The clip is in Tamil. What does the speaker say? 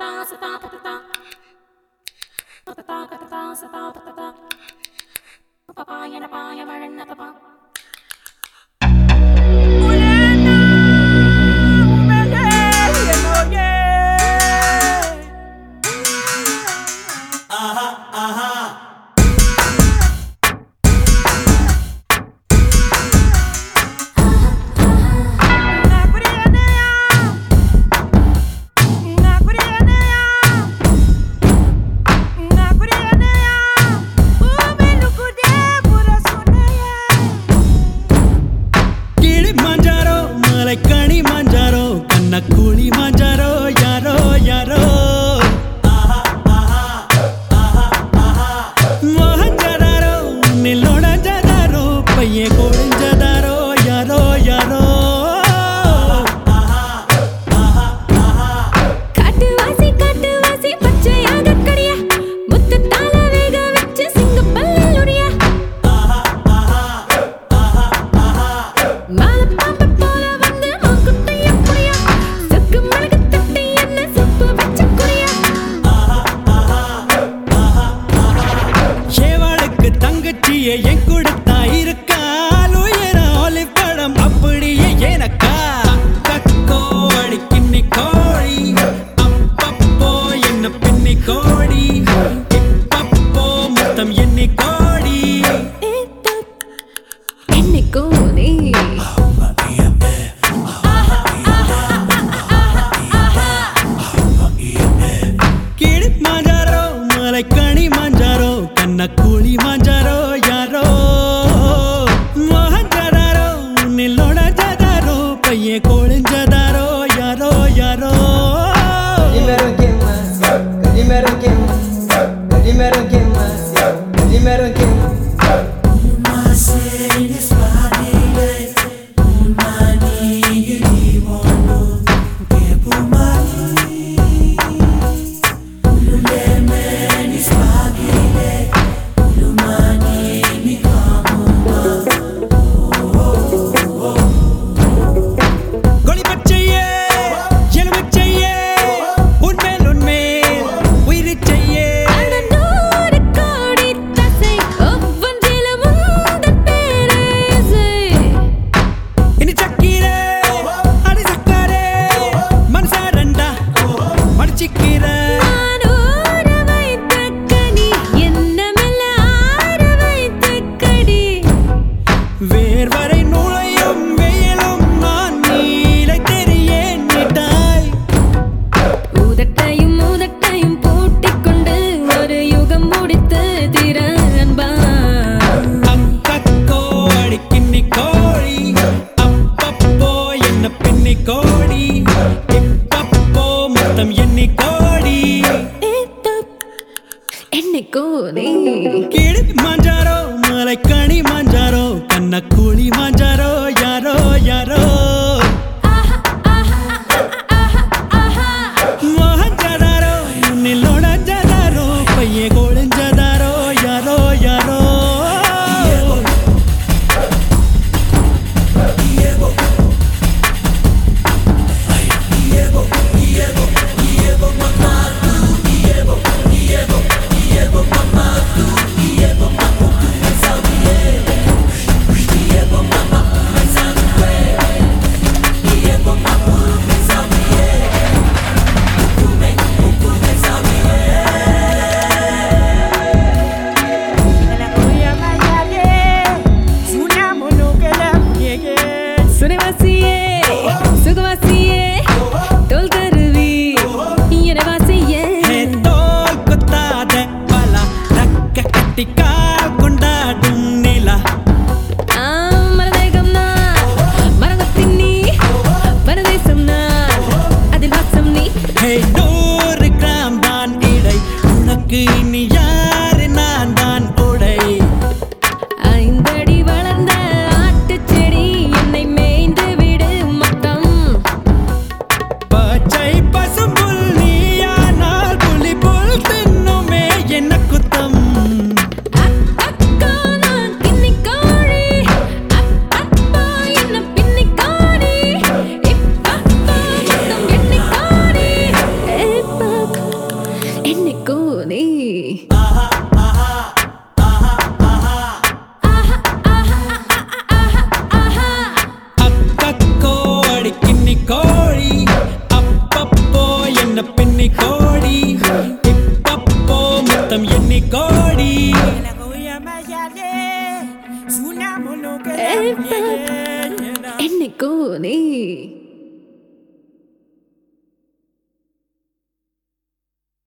கூலி மாஞ்சாரோ யாரோ யாரோ மோகஞ்சதாரோ நில்லோடஞ்சதாரோ பையே கோழிஞ்சதாரோ யாரோ யாரோ காட்டுவாசி பச்சையாக கடியா முத்தத்தால வேக வச்சு சிங்கப்பல்லில் உரியா மாலப்பாம்பு போல வந்து மூக்குத்தைய புரியா சொக்கு மிளகு தட்டி என்ன சொப்பு வச்சு குறியா சேவாளுக்கு தங்கச்சியே என் கொடுத்தா இருக்கால் உயர ஆலிவ் படம் அப்படியே எனக்கா கக்கோடி கிண்ணி கோழி அப்பப்போ என்ன பின்னி கோடி இப்பப்போ மொத்தம் எண்ணி கோடி என்னைக்கோ நீ கிளி மாஞ்சாரோ மலைக்கணி மாஞ்சாரோ கண்ணக்கூலி மாஞ்சாரோ யாரோ மோகஞ்சதாரோ நில்லோடஞ்சதாரோ பையே கோழிஞ்சதாரோ யாரோ யாரோ வேர்வரை நுழையும் வெயிலும் நான் நீலை தெரியேன் நீட்டாய் ஊதட்டையும் பூட்டிக்கொண்டு ஒரு யுகம் முடித்து திற அன்பா அக்கக்கோ அடி கிண்ணி கோழி அப்பப்போ என்ன பின்னி கோடி இப்பப்போ மொத்தம் எண்ணி கோடி என்னைக்கோ நீ கிளி மாஞ்சாரோ மலைக்கணி மாஞ்சாரோ கண்ணக்கூலி மாஞ்சாரோ யாரோ யாரோ மோகஞ்சதாரோ நில்லோடஞ்சதாரோ பையே கோழிஞ்சதாரோ யாரோ யாரோ சுனைவாசியே சுகவாசியே தோல் கருவி எனவாசியே தோல் குத்தாத பல ரக்க கட்டிக்கால் கொண்டாடும் நிலா மரதேகம் நான் மரங்கத்தின் நீ பரதேசம் நான் அதில் வாசம் நீ 100 கிராம் தான் இடை உனக்கு இனி யாரு நான் தான் உடை 5 அடி வளர்ந்த ஆட்டுச் செடி என்னை மேய்ந்து விடு மொத்தம் பச்சை பசும்புல் நீயானால் புலி புல் தின்னுமே என்ன குத்தம் அக்கா நான் கிண்ணி கோழி அப்பப்பா என்ன பின்னி கோடி இப்பப்பா மொத்தம் எண்ணி கோடி எண்ணி கோடி இப்பப்போ மொத்தம் எண்ணி கோடி என்னைக்கோ நீ